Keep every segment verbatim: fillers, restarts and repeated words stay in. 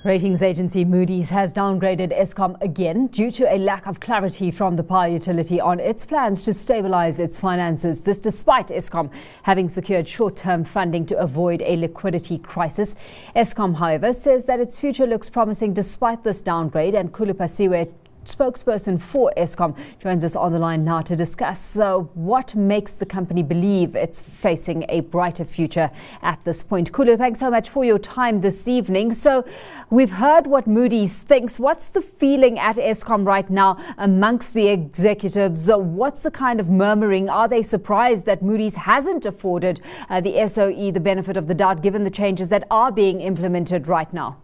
Ratings agency Moody's has downgraded Eskom again due to a lack of clarity from the power utility on its plans to stabilize its finances. This despite Eskom having secured short-term funding to avoid a liquidity crisis. Eskom, however, says that its future looks promising despite this downgrade, and Khulu Phasiwe, spokesperson for Eskom, joins us on the line now to discuss uh, what makes the company believe it's facing a brighter future at this point. Khulu, thanks so much for your time this evening. So we've heard what Moody's thinks. What's the feeling at Eskom right now amongst the executives? Uh, what's the kind of murmuring? Are they surprised that Moody's hasn't afforded uh, the S O E the benefit of the doubt given the changes that are being implemented right now?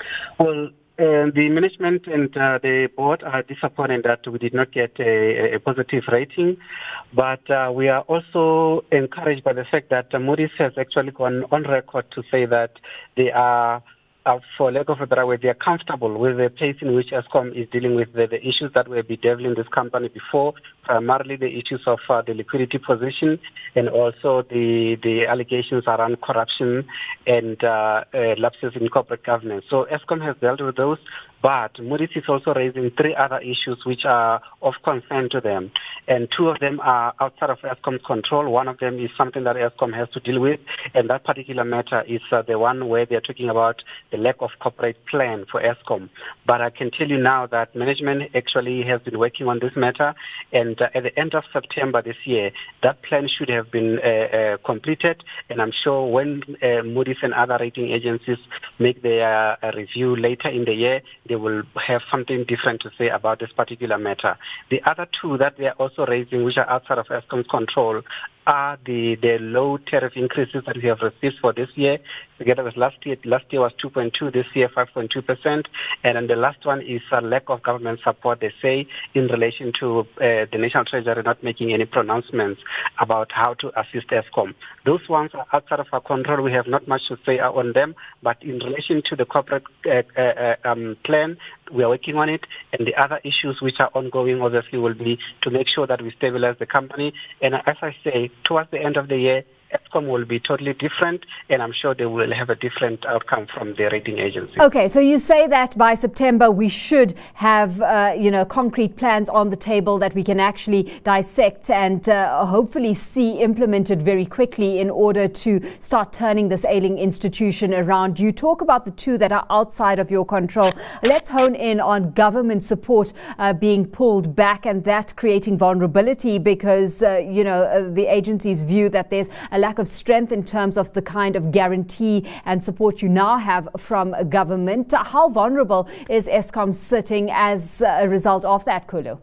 Well, Uh, the management and uh, the board are disappointed that we did not get a, a positive rating, but uh, we are also encouraged by the fact that uh, Moody's has actually gone on record to say that they are, uh, for lack of a better word, they are comfortable with the pace in which Eskom is dealing with the, the issues that were bedeviling this company before, primarily the issues of uh, the liquidity position and also the, the allegations around corruption and uh, uh, lapses in corporate governance. So Eskom has dealt with those, but Moody's is also raising three other issues which are of concern to them. And two of them are outside of Eskom's control. One of them is something that Eskom has to deal with, and that particular matter is uh, the one where they're talking about the lack of corporate plan for Eskom. But I can tell you now that management actually has been working on this matter, and uh, at the end of September this year, that plan should have been uh, uh, completed, and I'm sure when uh, Moody's and other rating agencies make their uh, review later in the year, they will have something different to say about this particular matter. The other two that they are also raising, which are outside of Eskom's control, are the, the low tariff increases that we have received for this year. Together with last year, last year was two point two, this year five point two percent. And then the last one is a lack of government support, they say, in relation to uh, the National Treasury not making any pronouncements about how to assist Eskom. Those ones are outside of our control. We have not much to say on them, but in relation to the corporate uh, uh, um, plan, we are working on it, and the other issues which are ongoing obviously will be to make sure that we stabilize the company. And as I say, towards the end of the year, Eskom will be totally different, and I'm sure they will have a different outcome from the rating agency. Okay, so you say that by September we should have, uh, you know, concrete plans on the table that we can actually dissect and uh, hopefully see implemented very quickly in order to start turning this ailing institution around. You talk about the two that are outside of your control. Let's hone in on government support uh, being pulled back and that creating vulnerability because, uh, you know, uh, the agency's view that there's a lack of strength in terms of the kind of guarantee and support you now have from government. How vulnerable is Eskom sitting as a result of that, Khulu?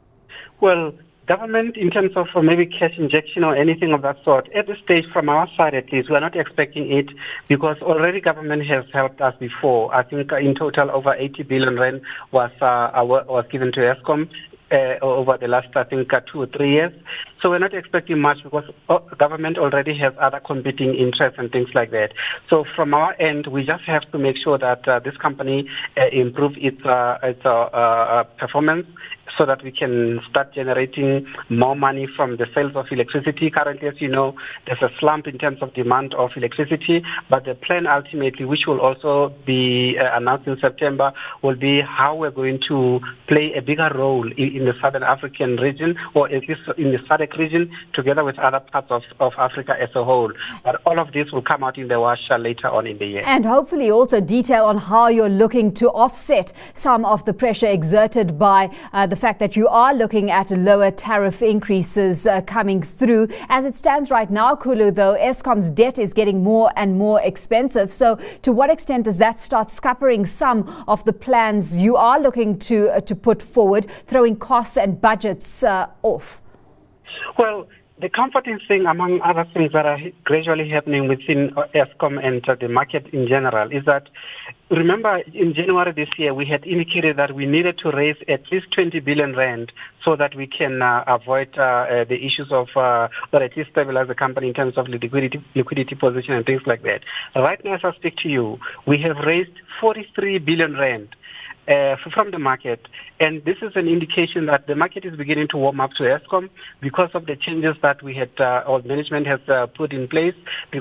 Well, government, in terms of maybe cash injection or anything of that sort, at this stage, from our side at least, we're not expecting it because already government has helped us before. I think in total over eighty billion rand was, uh, was given to Eskom. Uh, over the last, I think, uh, two or three years. So we're not expecting much because uh, government already has other competing interests and things like that. So from our end, we just have to make sure that uh, this company uh, improve its, uh, its uh, uh, performance so that we can start generating more money from the sales of electricity. Currently, as you know, there's a slump in terms of demand of electricity, but the plan ultimately, which will also be uh, announced in September, will be how we're going to play a bigger role in, in the Southern African region, or at least in the S A D C region, together with other parts of, of Africa as a whole. But all of this will come out in the wash later on in the year. And hopefully also detail on how you're looking to offset some of the pressure exerted by uh, the fact that you are looking at lower tariff increases uh, coming through. As it stands right now, Khulu, though, Eskom's debt is getting more and more expensive. So to what extent does that start scuppering some of the plans you are looking to, uh, to put forward, throwing costs and budgets uh, off? Well, the comforting thing, among other things that are gradually happening within Eskom and uh, the market in general, is that, remember, in January this year, we had indicated that we needed to raise at least twenty billion rand so that we can uh, avoid uh, uh, the issues of, uh, or at least stabilize the company in terms of liquidity, liquidity position and things like that. Right now, as I speak to you, we have raised forty-three billion rand. Uh, from the market, and this is an indication that the market is beginning to warm up to Eskom because of the changes that we had, uh, or management has uh, put in place, because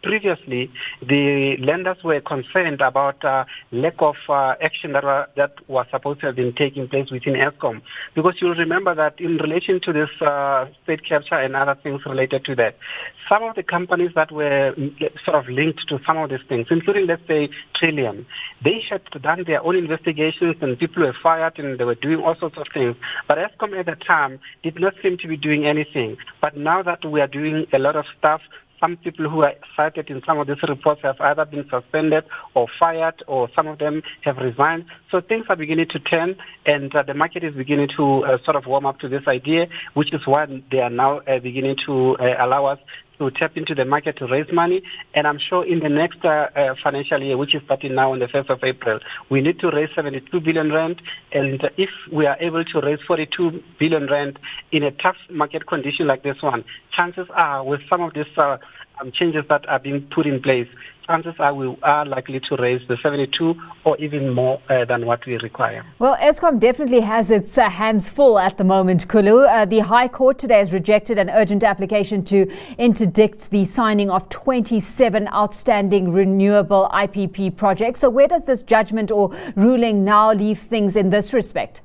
previously the lenders were concerned about uh, lack of uh, action that, were, that was supposed to have been taking place within Eskom. Because you'll remember that in relation to this uh, state capture and other things related to that, some of the companies that were sort of linked to some of these things, including, let's say, Trillium, they had done their own investigations and people were fired and they were doing all sorts of things. But Eskom at the time did not seem to be doing anything. But now that we are doing a lot of stuff, some people who are cited in some of these reports have either been suspended or fired, or some of them have resigned. So things are beginning to turn, and uh, the market is beginning to uh, sort of warm up to this idea, which is why they are now uh, beginning to uh, allow us to tap into the market to raise money. And I'm sure in the next uh, uh, financial year, which is starting now on the first of April, we need to raise seventy-two billion rand. And uh, if we are able to raise forty-two billion rand in a tough market condition like this one, chances are with some of these uh, um, changes that are being put in place, chances are we are likely to raise the seventy-two or even more uh, than what we require. Well, Eskom definitely has its uh, hands full at the moment, Kulu. Uh, the High Court today has rejected an urgent application to interdict the signing of twenty-seven outstanding renewable I P P projects. So where does this judgment or ruling now leave things in this respect?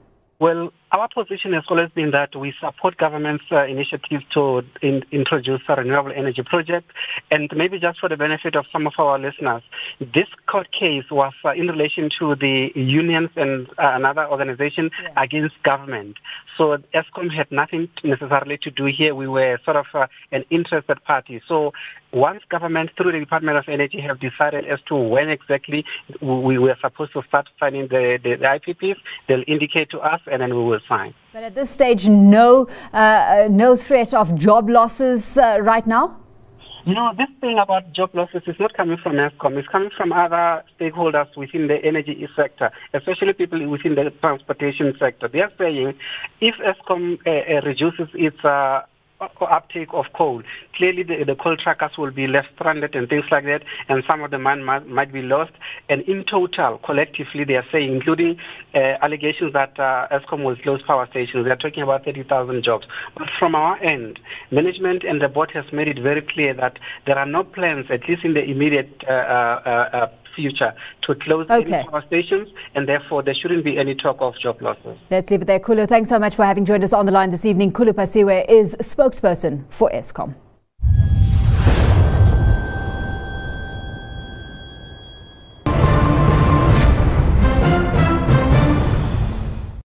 Well, our position has always been that we support government's uh, initiative to in, introduce a renewable energy project. And maybe just for the benefit of some of our listeners, this court case was uh, in relation to the unions and uh, another organization yeah. against government. So Eskom had nothing necessarily to do here. We were sort of uh, an interested party. So once government, through the Department of Energy, have decided as to when exactly we were supposed to start signing the, the, the I P Ps, they'll indicate to us and then we will sign. But at this stage, no, uh, no threat of job losses uh, right now? No, this thing about job losses is not coming from Eskom. It's coming from other stakeholders within the energy sector, especially people within the transportation sector. They are saying if Eskom uh, uh, reduces its uh, uptake of coal, clearly the, the coal trackers will be left stranded and things like that, and some of the mine might, might be lost. And in total, collectively, they are saying, including uh, allegations that uh, Eskom will close power stations, they are talking about thirty thousand jobs. But from our end, management and the board has made it very clear that there are no plans, at least in the immediate uh, uh, uh, future, to close okay. any power stations, and therefore there shouldn't be any talk of job losses. Let's leave it there. Kulu, thanks so much for having joined us on the line this evening. Kulu Phasiwe is spokesperson for Eskom.